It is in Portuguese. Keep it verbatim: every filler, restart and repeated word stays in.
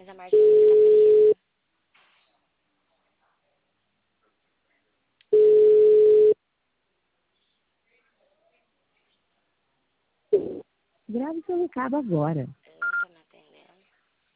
Mas a Marcinha está perdida. Grave seu recado agora.